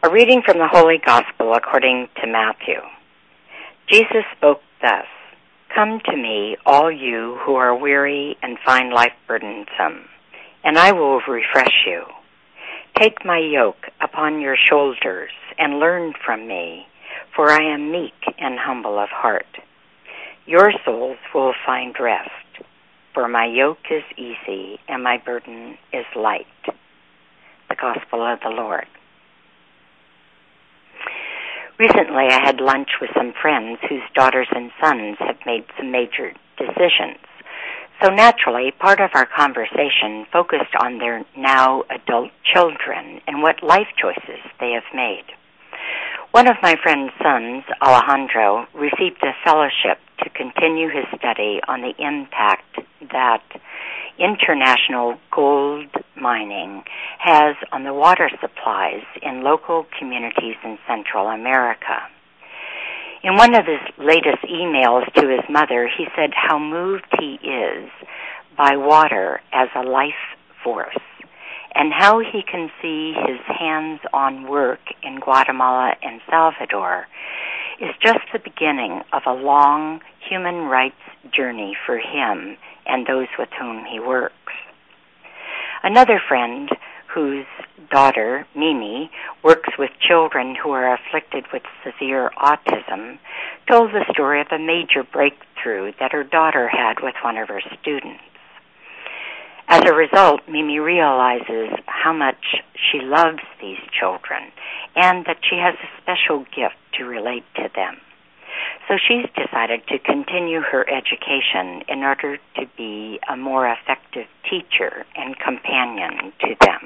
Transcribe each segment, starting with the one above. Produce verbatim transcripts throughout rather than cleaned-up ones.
A reading from the Holy Gospel according to Matthew. Jesus spoke thus, "Come to me, all you who are weary and find life burdensome, and I will refresh you. Take my yoke upon your shoulders and learn from me, for I am meek and humble of heart. Your souls will find rest, for my yoke is easy and my burden is light." The Gospel of the Lord. Recently, I had lunch with some friends whose daughters and sons have made some major decisions. So naturally, part of our conversation focused on their now adult children and what life choices they have made. One of my friend's sons, Alejandro, received a fellowship to continue his study on the impact that international gold mining has on the water supplies in local communities in Central America. In one of his latest emails to his mother, he said how moved he is by water as a life force and how he can see his hands-on work in Guatemala and Salvador is just the beginning of a long human rights journey for him and those with whom he works. Another friend whose daughter, Mimi, works with children who are afflicted with severe autism, told the story of a major breakthrough that her daughter had with one of her students. As a result, Mimi realizes how much she loves these children and that she has a special gift to relate to them. So she's decided to continue her education in order to be a more effective teacher and companion to them.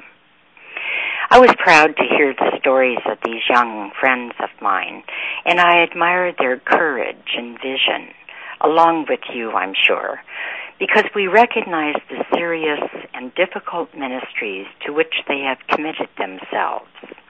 I was proud to hear the stories of these young friends of mine, and I admire their courage and vision, along with you, I'm sure, because we recognize the serious and difficult ministries to which they have committed themselves.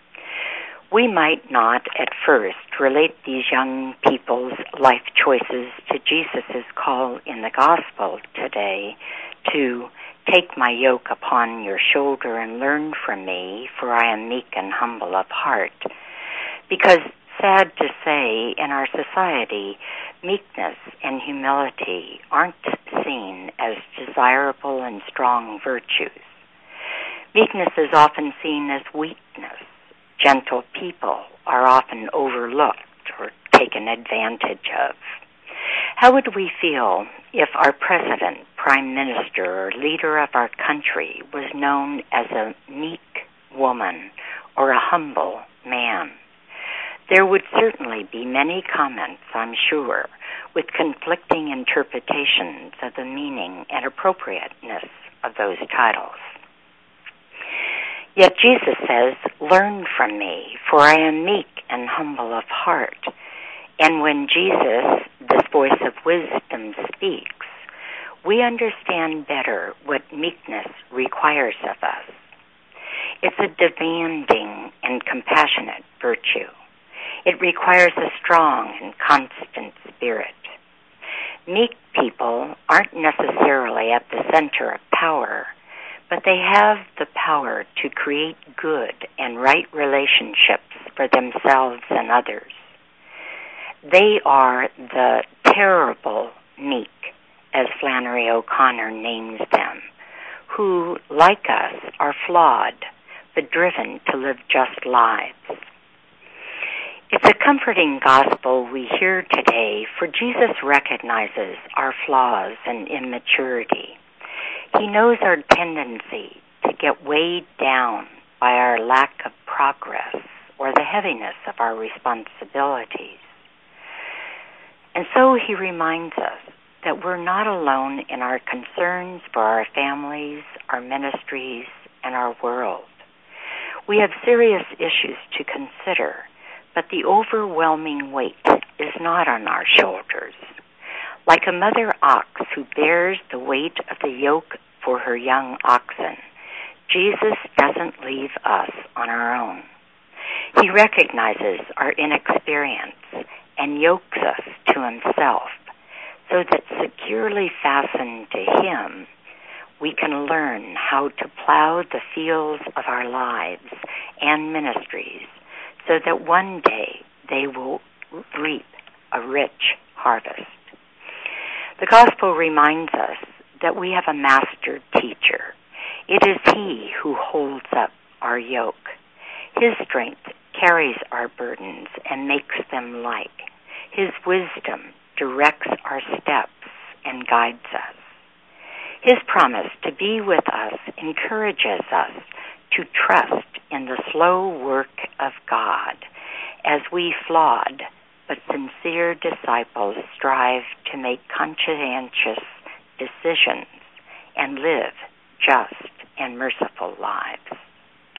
We might not at first relate these young people's life choices to Jesus' call in the gospel today to take my yoke upon your shoulder and learn from me, for I am meek and humble of heart. Because, sad to say, in our society, meekness and humility aren't seen as desirable and strong virtues. Meekness is often seen as weakness. Gentle people are often overlooked or taken advantage of. How would we feel if our president, prime minister, or leader of our country was known as a meek woman or a humble man? There would certainly be many comments, I'm sure, with conflicting interpretations of the meaning and appropriateness of those titles. Yet Jesus says, "Learn from me, for I am meek and humble of heart." And when Jesus, this voice of wisdom, speaks, we understand better what meekness requires of us. It's a demanding and compassionate virtue. It requires a strong and constant spirit. Meek people aren't necessarily at the center of power, but they have the power to create good and right relationships for themselves and others. They are the terrible meek, as Flannery O'Connor names them, who, like us, are flawed, but driven to live just lives. It's a comforting gospel we hear today, for Jesus recognizes our flaws and immaturity. He knows our tendency to get weighed down by our lack of progress or the heaviness of our responsibilities. And so he reminds us that we're not alone in our concerns for our families, our ministries, and our world. We have serious issues to consider, but the overwhelming weight is not on our shoulders. Like a mother ox who bears the weight of the yoke for her young oxen, Jesus doesn't leave us on our own. He recognizes our inexperience and yokes us to himself so that securely fastened to him, we can learn how to plow the fields of our lives and ministries so that one day they will reap a rich harvest. The gospel reminds us that we have a master teacher. It is he who holds up our yoke. His strength carries our burdens and makes them light. His wisdom directs our steps and guides us. His promise to be with us encourages us to trust in the slow work of God as we flawed but sincere disciples strive to make conscientious decisions and live just and merciful lives.